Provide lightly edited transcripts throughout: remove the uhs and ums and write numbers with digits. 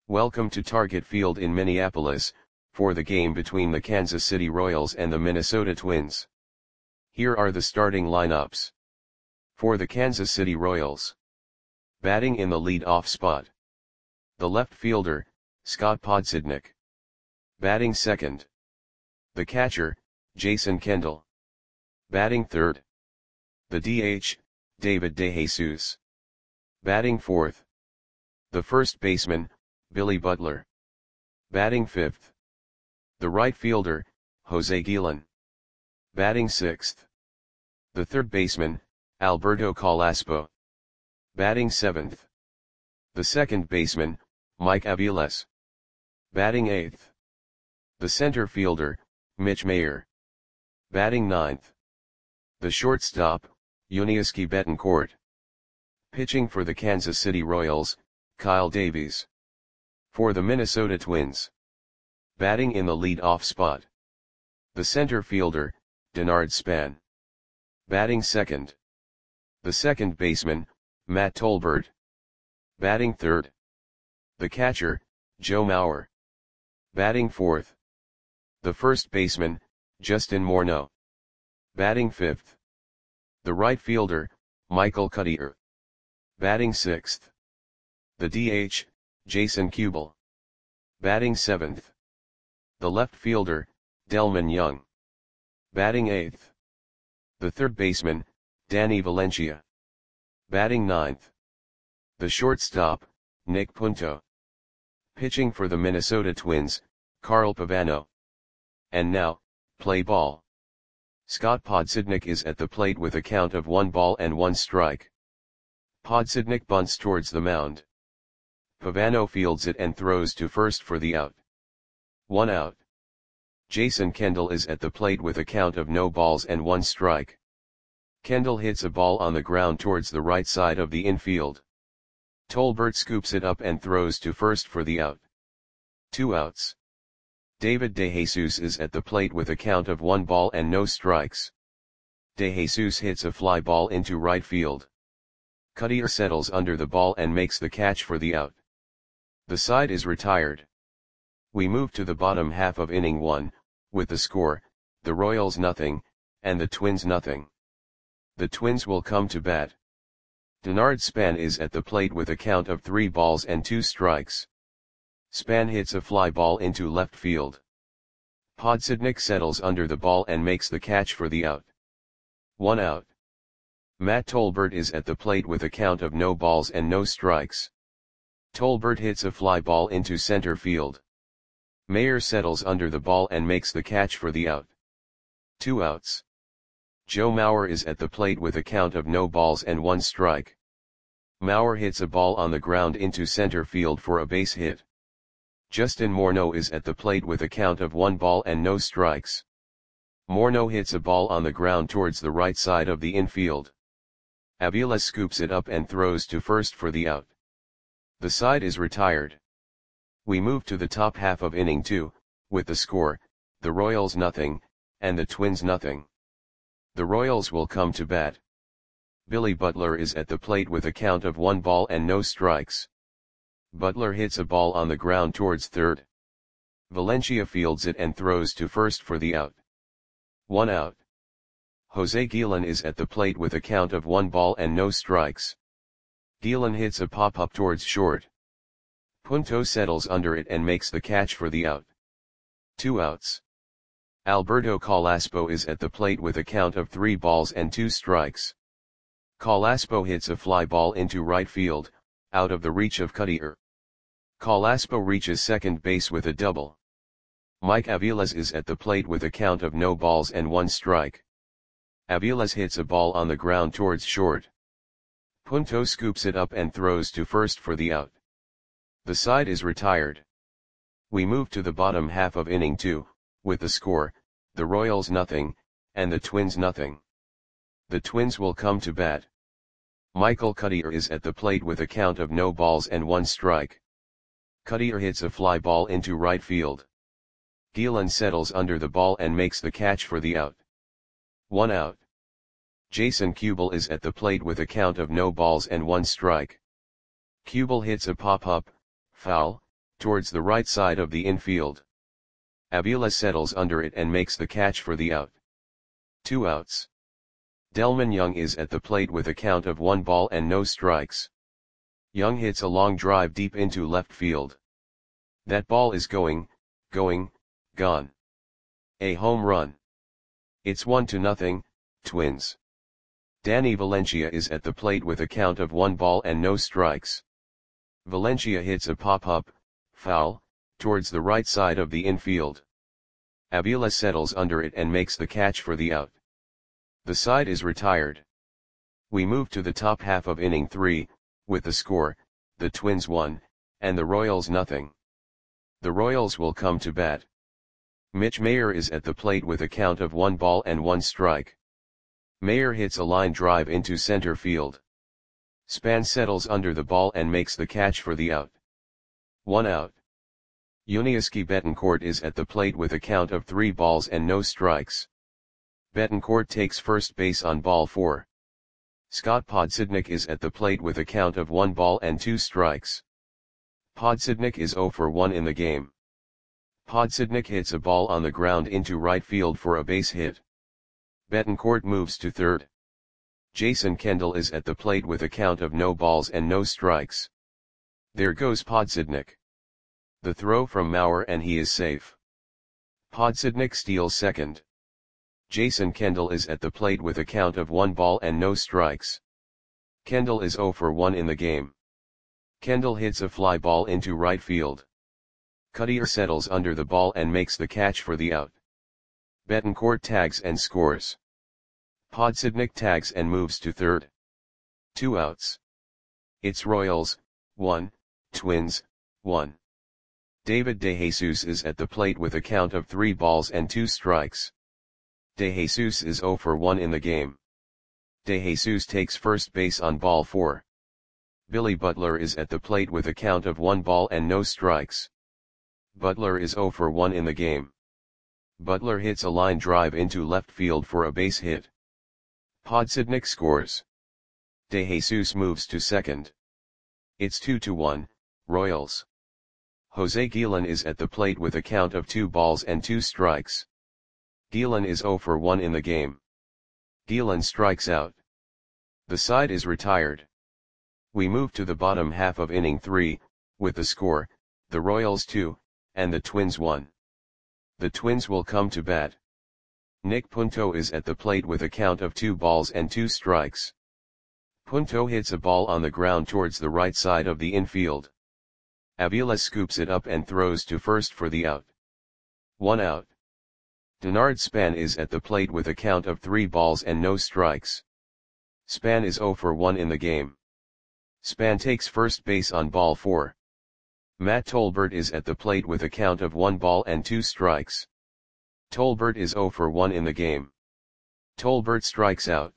Welcome to Target Field in Minneapolis, for the game between the Kansas City Royals and the Minnesota Twins. Here are the starting lineups. For the Kansas City Royals. Batting in the lead-off spot. The left fielder, Scott Podsednik. Batting second. The catcher, Jason Kendall. Batting third. The DH, David DeJesus. Batting fourth. The first baseman, Billy Butler. Batting fifth. The right fielder, Jose Guillen. Batting sixth. The third baseman, Alberto Carrasco. Batting seventh. The second baseman, Mike Aviles. Batting eighth. The center fielder, Mitch Mayer. Batting ninth. The shortstop, Yuniesky Betancourt. Pitching for the Kansas City Royals, Kyle Davies. For the Minnesota Twins. Batting in the lead-off spot. The center fielder, Denard Span. Batting second. The second baseman, Matt Tolbert. Batting third. The catcher, Joe Mauer. Batting fourth. The first baseman, Justin Morneau. Batting fifth. The right fielder, Michael Cuddyer. Batting sixth. The DH, Jason Kubel. Batting seventh. The left fielder, Delman Young. Batting eighth. The third baseman, Danny Valencia. Batting ninth. The shortstop, Nick Punto. Pitching for the Minnesota Twins, Carl Pavano. And now, play ball. Scott Podsednik is at the plate with a count of 1-1 strike. Podsednik bunts towards the mound. Pavano fields it and throws to first for the out. 1 out. Jason Kendall is at the plate with a count of 0-1 strike. Kendall hits a ball on the ground towards the right side of the infield. Tolbert scoops it up and throws to first for the out. 2 outs. David DeJesus is at the plate with a count of 1 strikes. DeJesus hits a fly ball into right field. Cuddyer settles under the ball and makes the catch for the out. The side is retired. We move to the bottom half of inning 1, with the score, the Royals 0, and the Twins 0. The Twins will come to bat. Denard Span is at the plate with a count of 3-2 strikes. Span hits a fly ball into left field. Podsednik settles under the ball and makes the catch for the out. 1 out. Matt Tolbert is at the plate with a count of 0 strikes. Tolbert hits a fly ball into center field. Mayer settles under the ball and makes the catch for the out. 2 outs. Joe Mauer is at the plate with a count of 0-1 strike. Mauer hits a ball on the ground into center field for a base hit. Justin Morneau is at the plate with a count of 1-0 strikes. Morneau hits a ball on the ground towards the right side of the infield. Aviles scoops it up and throws to first for the out. The side is retired. We move to the top half of inning 2, with the score, the Royals 0, and the Twins 0. The Royals will come to bat. Billy Butler is at the plate with a count of 1-0 strikes. Butler hits a ball on the ground towards third. Valencia fields it and throws to first for the out. 1 out. Jose Guillen is at the plate with a count of 1-0 strikes. Guillen hits a pop-up towards short. Punto settles under it and makes the catch for the out. 2 outs. Alberto Carrasco is at the plate with a count of 3-2 strikes. Carrasco hits a fly ball into right field, out of the reach of Cuddyer. Carrasco reaches second base with a double. Mike Aviles is at the plate with a count of 0-1 strike. Aviles hits a ball on the ground towards short. Punto scoops it up and throws to first for the out. The side is retired. We move to the bottom half of inning 2, with the score, the Royals 0, and the Twins 0. The Twins will come to bat. Michael Cuddyer is at the plate with a count of 0-1 strike. Cuddyer hits a fly ball into right field. Guillen settles under the ball and makes the catch for the out. 1 out. Jason Kubel is at the plate with a count of 0-1 strike. Kubel hits a pop-up, foul, towards the right side of the infield. Avila settles under it and makes the catch for the out. 2 outs. Delman Young is at the plate with a count of 1 ball and no strikes. Young hits a long drive deep into left field. That ball is going, gone. A home run. It's 1-0, Twins. Danny Valencia is at the plate with a count of 1 ball and no strikes. Valencia hits a pop-up, foul, towards the right side of the infield. Avila settles under it and makes the catch for the out. The side is retired. We move to the top half of inning 3, with the score, the Twins 1, and the Royals 0. The Royals will come to bat. Mitch Mayer is at the plate with a count of 1 ball and 1 strike. Mayer hits a line drive into center field. Span settles under the ball and makes the catch for the out. 1 out. Yuniesky Betancourt is at the plate with a count of 3 balls and no strikes. Betancourt takes first base on ball 4. Scott Podsednik is at the plate with a count of 1 ball and 2 strikes. Podsednik is 0 for 1 in the game. Podsednik hits a ball on the ground into right field for a base hit. Betancourt moves to third. Jason Kendall is at the plate with a count of no balls and no strikes. There goes Podsednik. The throw from Mauer and he is safe. Podsednik steals second. Jason Kendall is at the plate with a count of 1 ball and no strikes. Kendall is 0 for 1 in the game. Kendall hits a fly ball into right field. Cuttier settles under the ball and makes the catch for the out. Betancourt tags and scores. Podsednik tags and moves to third. 2 outs. It's Royals, 1, Twins, 1. David DeJesus is at the plate with a count of 3 balls and 2 strikes. DeJesus is 0 for 1 in the game. DeJesus takes first base on ball 4. Billy Butler is at the plate with a count of 1 ball and no strikes. Butler is 0 for 1 in the game. Butler hits a line drive into left field for a base hit. Podsednik scores. DeJesus moves to second. It's 2-1, Royals. Jose Guillen is at the plate with a count of 2 balls and 2 strikes. Guillen is 0 for 1 in the game. Guillen strikes out. The side is retired. We move to the bottom half of inning 3, with the score, the Royals 2, and the Twins 1. The Twins will come to bat. Nick Punto is at the plate with a count of 2 balls and 2 strikes. Punto hits a ball on the ground towards the right side of the infield. Avila scoops it up and throws to first for the out. 1 out. Denard Span is at the plate with a count of 3 balls and no strikes. Span is 0 for 1 in the game. Span takes first base on ball 4. Matt Tolbert is at the plate with a count of 1 ball and 2 strikes. Tolbert is 0 for 1 in the game. Tolbert strikes out.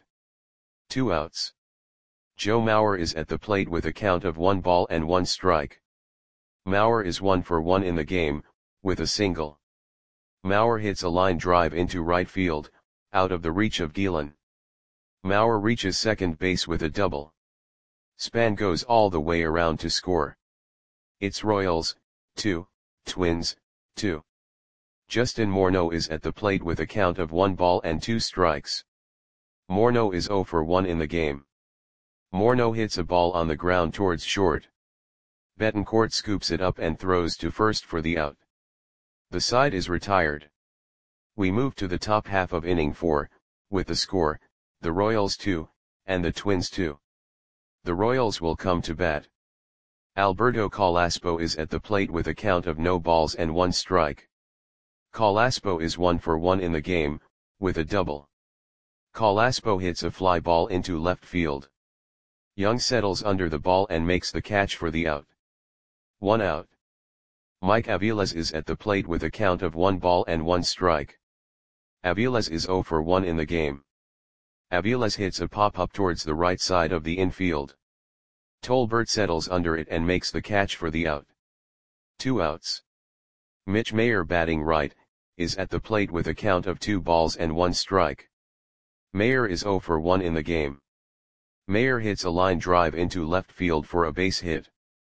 2 outs. Joe Mauer is at the plate with a count of 1 ball and 1 strike. Mauer is 1 for 1 in the game, with a single. Mauer hits a line drive into right field, out of the reach of Guillen. Mauer reaches second base with a double. Span goes all the way around to score. It's Royals, 2, Twins, 2. Justin Morneau is at the plate with a count of 1 ball and 2 strikes. Morneau is 0 for 1 in the game. Morneau hits a ball on the ground towards short. Betancourt scoops it up and throws to first for the out. The side is retired. We move to the top half of inning 4, with the score, the Royals 2, and the Twins 2. The Royals will come to bat. Alberto Calaspo is at the plate with a count of no balls and 1 strike. Calaspo is 1 for 1 in the game, with a double. Calaspo hits a fly ball into left field. Young settles under the ball and makes the catch for the out. 1 out. Mike Aviles is at the plate with a count of 1 ball and 1 strike. Aviles is 0 for 1 in the game. Aviles hits a pop-up towards the right side of the infield. Tolbert settles under it and makes the catch for the out. 2 outs. Mitch Mayer, batting right, is at the plate with a count of 2 balls and 1 strike. Mayer is 0 for 1 in the game. Mayer hits a line drive into left field for a base hit.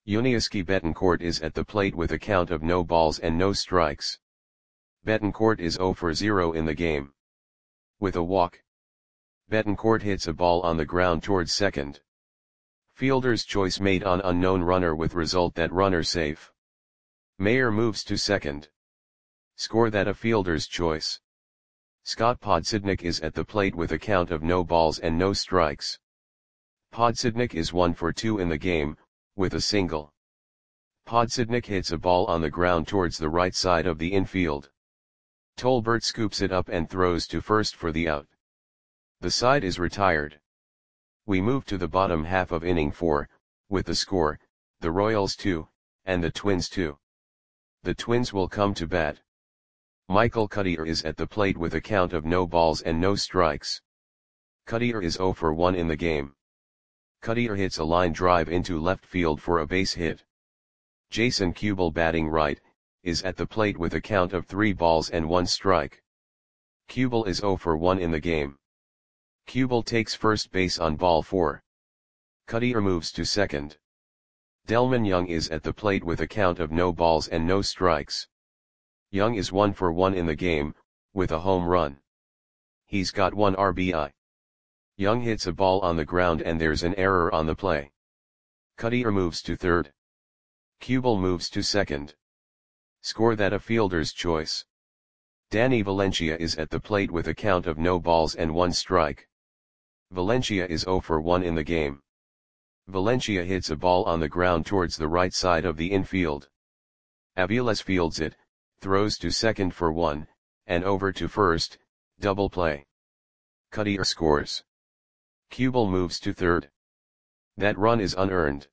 Yuniesky Betancourt is at the plate with a count of no balls and no strikes. Betancourt is 0 for 0 in the game. With a walk, Betancourt hits a ball on the ground towards second. Fielder's choice made on unknown runner with result that runner safe. Mayer moves to second. Score that a fielder's choice. Scott Podsednik is at the plate with a count of no balls and no strikes. Podsednik is 1 for 2 in the game, with a single. Podsednik hits a ball on the ground towards the right side of the infield. Tolbert scoops it up and throws to first for the out. The side is retired. We move to the bottom half of inning 4, with the score, the Royals 2, and the Twins 2. The Twins will come to bat. Michael Cuddyer is at the plate with a count of no balls and no strikes. Cuddyer is 0 for 1 in the game. Cuddyer hits a line drive into left field for a base hit. Jason Kubel, batting right, is at the plate with a count of 3 balls and 1 strike. Kubel is 0 for 1 in the game. Kubel takes first base on ball 4. Cuddyer moves to second. Delmon Young is at the plate with a count of no balls and no strikes. Young is 1 for 1 in the game, with a home run. He's got 1 RBI. Young hits a ball on the ground and there's an error on the play. Cuddyer moves to third. Kubel moves to second. Score that a fielder's choice. Danny Valencia is at the plate with a count of no balls and 1 strike. Valencia is 0 for 1 in the game. Valencia hits a ball on the ground towards the right side of the infield. Aviles fields it, throws to second for 1, and over to first, double play. Cuddyer scores. Kubel moves to third. That run is unearned.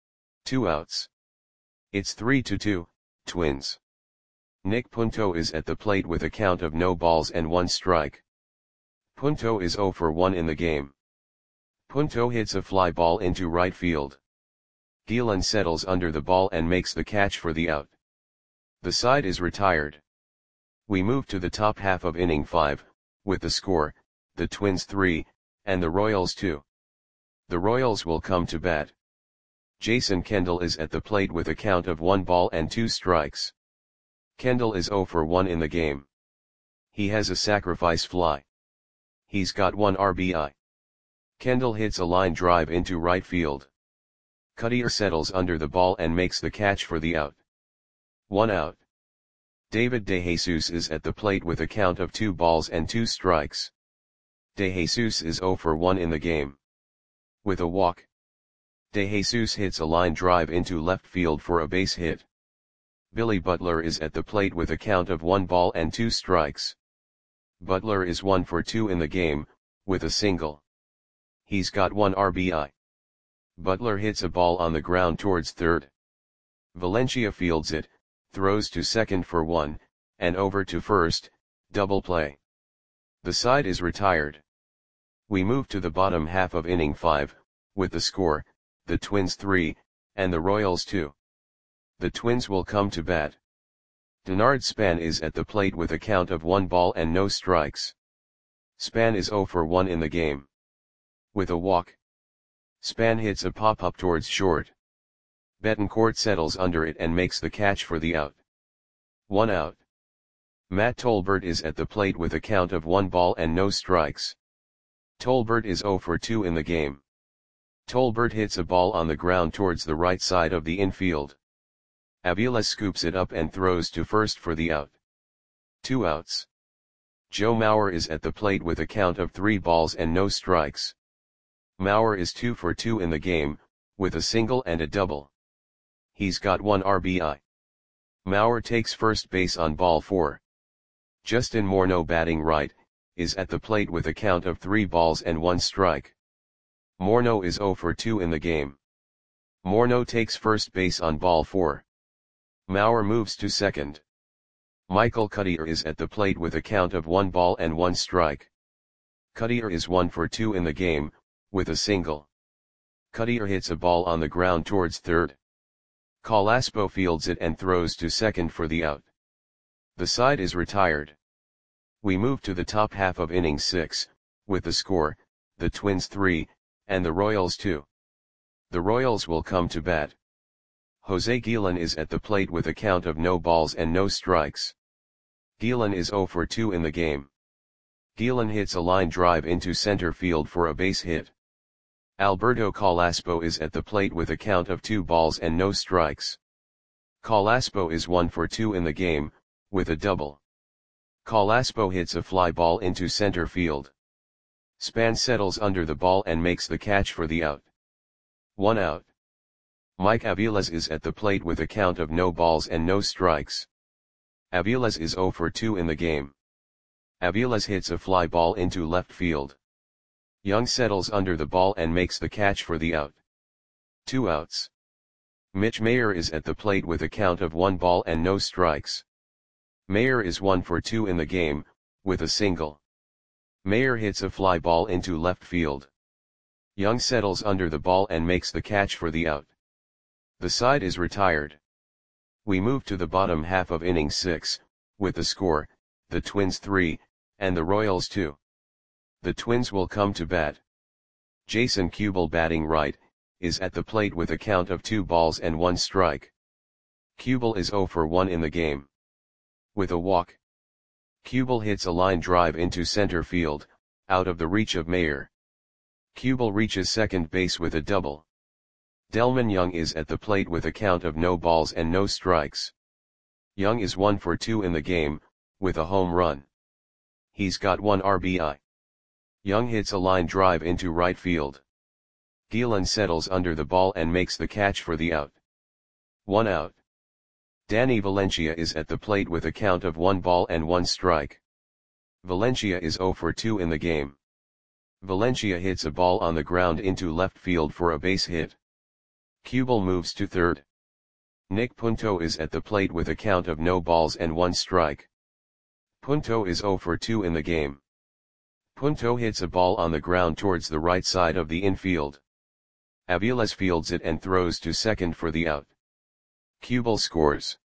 2 outs. It's 3-2, Twins. Nick Punto is at the plate with a count of no balls and 1 strike. Punto is 0 for 1 in the game. Punto hits a fly ball into right field. Gielan settles under the ball and makes the catch for the out. The side is retired. We move to the top half of inning 5, with the score, the Twins 3, and the Royals 2. The Royals will come to bat. Jason Kendall is at the plate with a count of 1 ball and 2 strikes. Kendall is 0 for 1 in the game. He has a sacrifice fly. He's got 1 RBI. Kendall hits a line drive into right field. Cuddyer settles under the ball and makes the catch for the out. 1 out. David DeJesus is at the plate with a count of 2 balls and 2 strikes. DeJesus is 0 for 1 in the game. With a walk, DeJesus hits a line drive into left field for a base hit. Billy Butler is at the plate with a count of 1 ball and 2 strikes. Butler is 1 for 2 in the game, with a single. He's got 1 RBI. Butler hits a ball on the ground towards third. Valencia fields it, throws to second for 1, and over to first, double play. The side is retired. We move to the bottom half of inning 5, with the score, the Twins 3, and the Royals 2. The Twins will come to bat. Denard Span is at the plate with a count of 1 ball and no strikes. Span is 0 for 1 in the game. With a walk, Span hits a pop-up towards short. Betancourt settles under it and makes the catch for the out. 1 out. Matt Tolbert is at the plate with a count of 1 ball and no strikes. Tolbert is 0 for 2 in the game. Tolbert hits a ball on the ground towards the right side of the infield. Aviles scoops it up and throws to first for the out. 2 outs. Joe Mauer is at the plate with a count of 3 balls and no strikes. Mauer is 2 for 2 in the game, with a single and a double. He's got 1 RBI. Mauer takes first base on ball 4. Justin Morneau, batting right, is at the plate with a count of 3 balls and 1 strike. Morneau is 0 for 2 in the game. Morneau takes first base on ball 4. Mauer moves to second. Michael Cuddyer is at the plate with a count of 1 ball and 1 strike. Cuddyer is 1 for 2 in the game, with a single. Cuddyer hits a ball on the ground towards third. Colaspo fields it and throws to second for the out. The side is retired. We move to the top half of inning 6, with the score, the Twins 3, and the Royals 2. The Royals will come to bat. Jose Guillen is at the plate with a count of no balls and no strikes. Guillen is 0 for 2 in the game. Guillen hits a line drive into center field for a base hit. Alberto Calaspo is at the plate with a count of 2 balls and no strikes. Calaspo is 1 for 2 in the game, with a double. Calaspo hits a fly ball into center field. Span settles under the ball and makes the catch for the out. 1 out. Mike Aviles is at the plate with a count of no balls and no strikes. Aviles is 0 for 2 in the game. Aviles hits a fly ball into left field. Young settles under the ball and makes the catch for the out. 2 outs. Mitch Mayer is at the plate with a count of 1 ball and no strikes. Mayer is 1 for 2 in the game, with a single. Mayer hits a fly ball into left field. Young settles under the ball and makes the catch for the out. The side is retired. We move to the bottom half of inning 6, with the score, the Twins 3, and the Royals 2. The Twins will come to bat. Jason Kubel, batting right, is at the plate with a count of 2 balls and 1 strike. Kubel is 0 for 1 in the game. With a walk. Kubel hits a line drive into center field, out of the reach of Mayer. Kubel reaches second base with a double. Delmon Young is at the plate with a count of no balls and no strikes. Young is 1 for 2 in the game, with a home run. He's got 1 RBI. Young hits a line drive into right field. Guillen settles under the ball and makes the catch for the out. 1 out. Danny Valencia is at the plate with a count of 1 ball and 1 strike. Valencia is 0 for 2 in the game. Valencia hits a ball on the ground into left field for a base hit. Kubel moves to third. Nick Punto is at the plate with a count of no balls and 1 strike. Punto is 0 for 2 in the game. Punto hits a ball on the ground towards the right side of the infield. Aviles fields it and throws to second for the out. Kubel scores.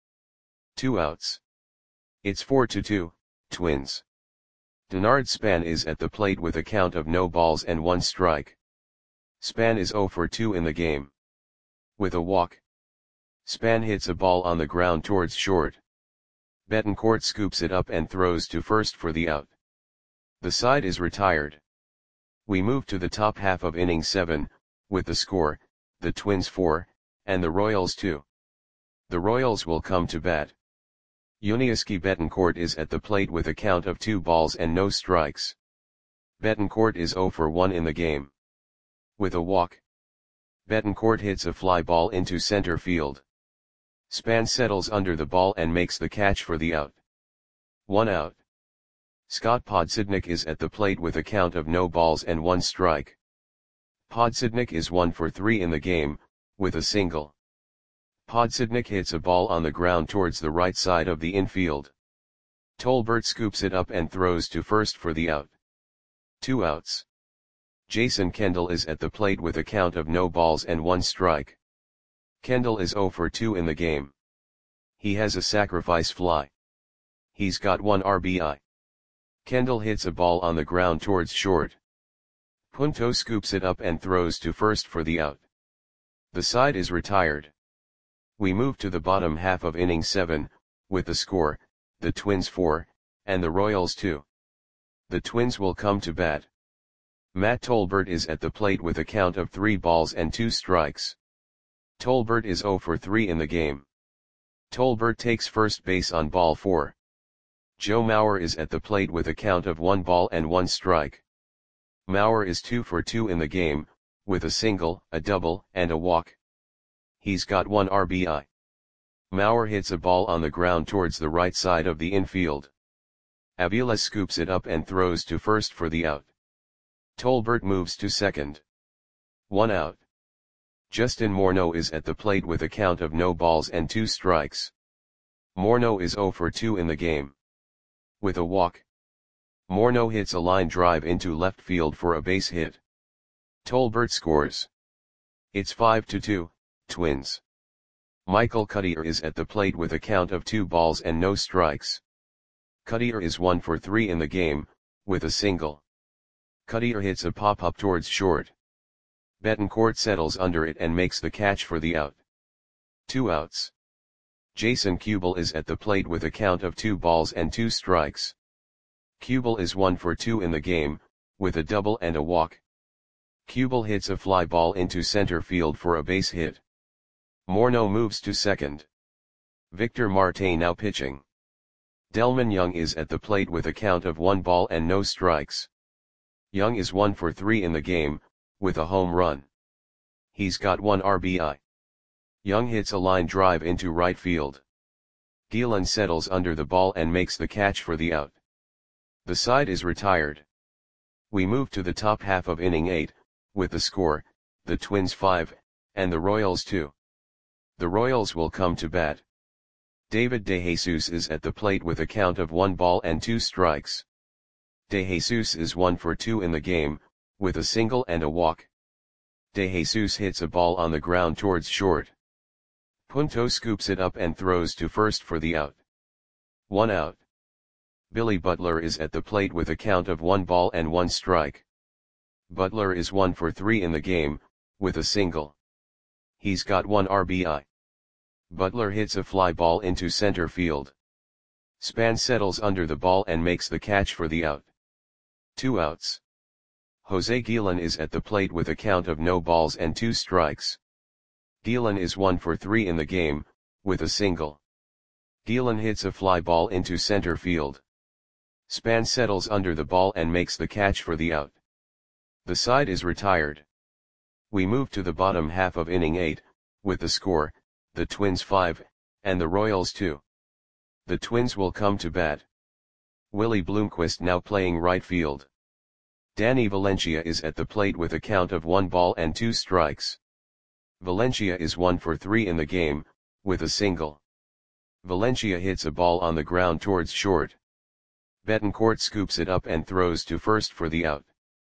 2 outs. It's 4-2, Twins. Denard Span is at the plate with a count of no balls and 1 strike. Span is 0 for 2 in the game. With a walk. Span hits a ball on the ground towards short. Betancourt scoops it up and throws to first for the out. The side is retired. We move to the top half of inning 7, with the score, the Twins 4, and the Royals 2. The Royals will come to bat. Yuniesky Betancourt is at the plate with a count of 2 balls and no strikes. Betancourt is 0 for 1 in the game. With a walk. Betancourt hits a fly ball into center field. Span settles under the ball and makes the catch for the out. 1 out. Scott Podsednik is at the plate with a count of no balls and 1 strike. Podsednik is 1 for 3 in the game, with a single. Podsednik hits a ball on the ground towards the right side of the infield. Tolbert scoops it up and throws to first for the out. 2 outs. Jason Kendall is at the plate with a count of no balls and 1 strike. Kendall is 0 for 2 in the game. He has a sacrifice fly. He's got 1 RBI. Kendall hits a ball on the ground towards short. Punto scoops it up and throws to first for the out. The side is retired. We move to the bottom half of inning 7, with the score, the Twins 4, and the Royals 2. The Twins will come to bat. Matt Tolbert is at the plate with a count of 3 balls and 2 strikes. Tolbert is 0 for 3 in the game. Tolbert takes first base on ball 4. Joe Mauer is at the plate with a count of 1 ball and 1 strike. Mauer is 2 for 2 in the game, with a single, a double, and a walk. He's got 1 RBI. Mauer hits a ball on the ground towards the right side of the infield. Aviles scoops it up and throws to first for the out. Tolbert moves to second. 1 out. Justin Morneau is at the plate with a count of no balls and 2 strikes. Morneau is 0 for 2 in the game. With a walk. Morneau hits a line drive into left field for a base hit. Tolbert scores. It's 5-2, Twins. Michael Cuddyer is at the plate with a count of 2 balls and no strikes. Cuddyer is 1 for 3 in the game, with a single. Cuddyer hits a pop-up towards short. Betancourt settles under it and makes the catch for the out. 2 outs. Jason Kubel is at the plate with a count of 2 balls and 2 strikes. Kubel is 1 for 2 in the game, with a double and a walk. Kubel hits a fly ball into center field for a base hit. Morneau moves to second. Victor Marte now pitching. Delmon Young is at the plate with a count of 1 ball and no strikes. Young is 1 for 3 in the game, with a home run. He's got 1 RBI. Young hits a line drive into right field. Gielan settles under the ball and makes the catch for the out. The side is retired. We move to the top half of inning 8, with the score, the Twins 5, and the Royals 2. The Royals will come to bat. David DeJesus is at the plate with a count of 1 ball and 2 strikes. DeJesus is 1 for 2 in the game, with a single and a walk. DeJesus hits a ball on the ground towards short. Punto scoops it up and throws to first for the out. 1 out. Billy Butler is at the plate with a count of 1 ball and 1 strike. Butler is 1 for 3 in the game, with a single. He's got 1 RBI. Butler hits a fly ball into center field. Span settles under the ball and makes the catch for the out. 2 outs. Jose Gielan is at the plate with a count of no balls and 2 strikes. Gielan is 1 for 3 in the game, with a single. Gielan hits a fly ball into center field. Span settles under the ball and makes the catch for the out. The side is retired. We move to the bottom half of inning 8, with the score, the Twins 5, and the Royals 2. The Twins will come to bat. Willie Bloomquist now playing right field. Danny Valencia is at the plate with a count of 1 ball and 2 strikes. Valencia is 1 for 3 in the game, with a single. Valencia hits a ball on the ground towards short. Betancourt scoops it up and throws to first for the out.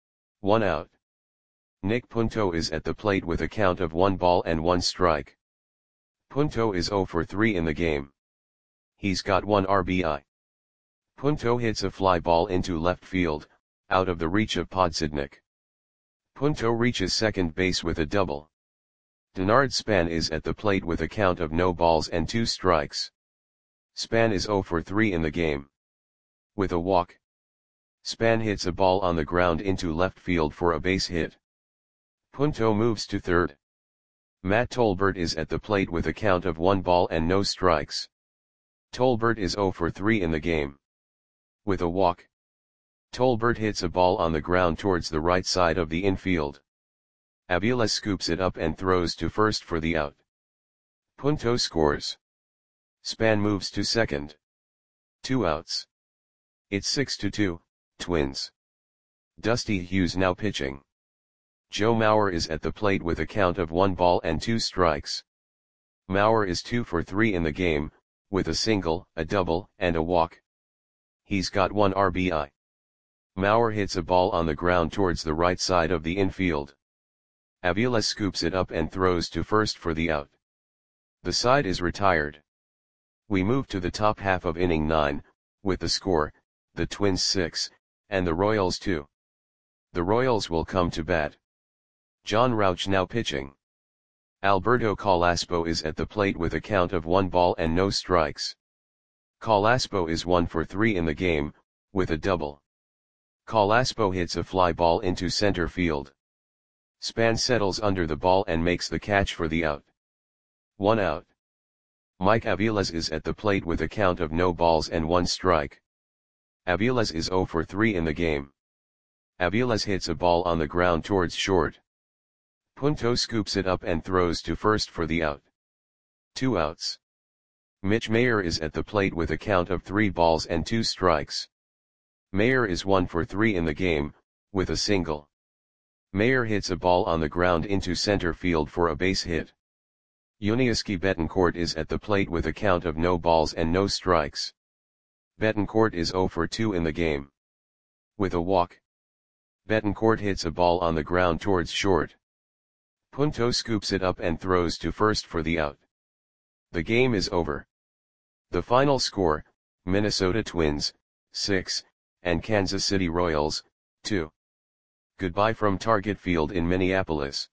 1 out. Nick Punto is at the plate with a count of 1 ball and 1 strike. Punto is 0 for 3 in the game. He's got 1 RBI. Punto hits a fly ball into left field, out of the reach of Podsednik. Punto reaches second base with a double. Denard Span is at the plate with a count of no balls and 2 strikes. Span is 0 for 3 in the game. With a walk. Span hits a ball on the ground into left field for a base hit. Punto moves to third. Matt Tolbert is at the plate with a count of 1 ball and no strikes. Tolbert is 0 for 3 in the game. With a walk. Tolbert hits a ball on the ground towards the right side of the infield. Avila scoops it up and throws to first for the out. Punto scores. Span moves to second. 2 outs. It's 6-2, Twins. Dusty Hughes now pitching. Joe Mauer is at the plate with a count of 1 ball and 2 strikes. Mauer is 2 for 3 in the game, with a single, a double, and a walk. He's got 1 RBI. Mauer hits a ball on the ground towards the right side of the infield. Avila scoops it up and throws to first for the out. The side is retired. We move to the top half of inning 9, with the score, the Twins 6, and the Royals 2. The Royals will come to bat. John Rauch now pitching. Alberto Calaspo is at the plate with a count of 1 ball and no strikes. Calaspo is 1 for 3 in the game, with a double. Calaspo hits a fly ball into center field. Span settles under the ball and makes the catch for the out. 1 out. Mike Aviles is at the plate with a count of no balls and 1 strike. Aviles is 0 for 3 in the game. Aviles hits a ball on the ground towards short. Punto scoops it up and throws to first for the out. 2 outs. Mitch Mayer is at the plate with a count of 3 balls and 2 strikes. Mayer is 1 for 3 in the game, with a single. Mayer hits a ball on the ground into center field for a base hit. Yuniesky Betancourt is at the plate with a count of no balls and no strikes. Betancourt is 0 for 2 in the game. With a walk. Betancourt hits a ball on the ground towards short. Punto scoops it up and throws to first for the out. The game is over. The final score, Minnesota Twins, 6, and Kansas City Royals, 2. Goodbye from Target Field in Minneapolis.